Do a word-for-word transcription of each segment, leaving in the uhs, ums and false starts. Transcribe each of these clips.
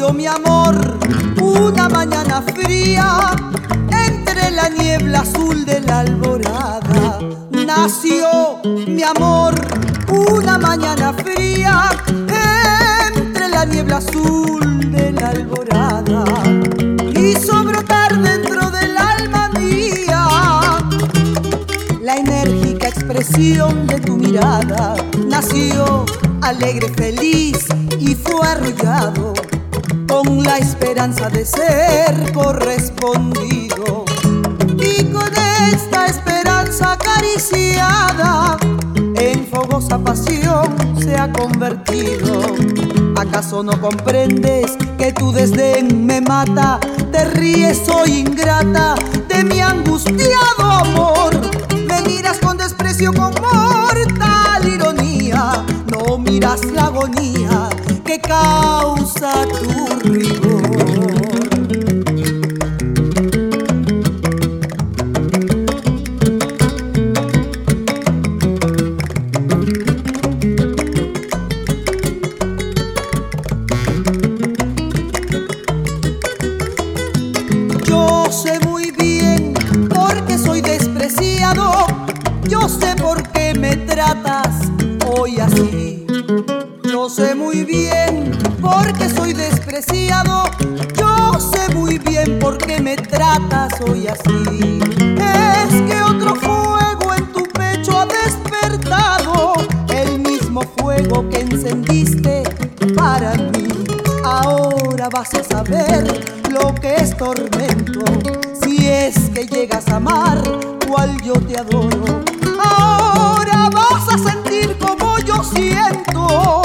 Nació mi amor una mañana fría entre la niebla azul de la alborada. Nació mi amor una mañana fría entre la niebla azul de la alborada. Hizo brotar dentro del alma mía la enérgica expresión de tu mirada. Nació alegre, feliz y fue arrullado con la esperanza de ser correspondido. Y con esta esperanza acariciada en fogosa pasión se ha convertido. ¿Acaso no comprendes que tu desdén me mata? Te ríes, soy ingrata de mi angustiado amor. Me miras con desprecio, con mortal ironía. No miras la agonía que causa tu rigor. Yo sé muy bien por qué soy despreciado. Yo sé por qué me tratas hoy así. Yo sé muy bien por qué soy despreciado. Yo sé muy bien por qué me tratas hoy así. Es que otro fuego en tu pecho ha despertado, el mismo fuego que encendiste para mí. Ahora vas a saber lo que es tormento, si es que llegas a amar cual yo te adoro. Ahora vas a sentir como yo siento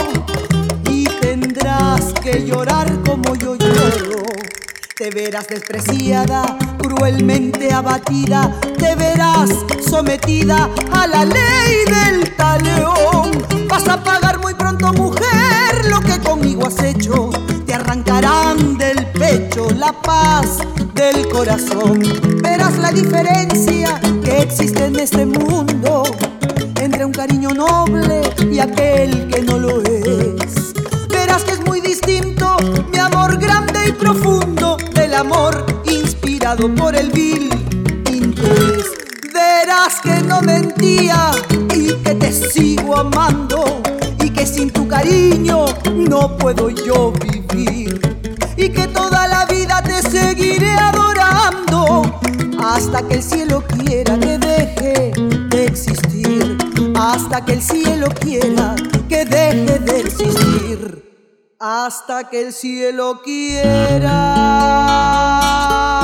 y tendrás que llorar como yo lloro. Te verás despreciada, cruelmente abatida. Te verás sometida a la ley del talión. Vas a pagar muy pronto, mujer, lo que conmigo has hecho. Te arrancarán del pecho la paz del corazón. Verás la diferencia que existe en este mundo entre un cariño noble y aquel que no lo es. Verás que es muy distinto mi amor grande y profundo del amor inspirado por el vil interés. Verás que no mentía y que te sigo amando, y que sin tu cariño no puedo yo vivir, y que toda la vida te seguiré adorando hasta que el cielo quiera que deje de existir. Hasta que el cielo quiera que deje de existir. Hasta que el cielo quiera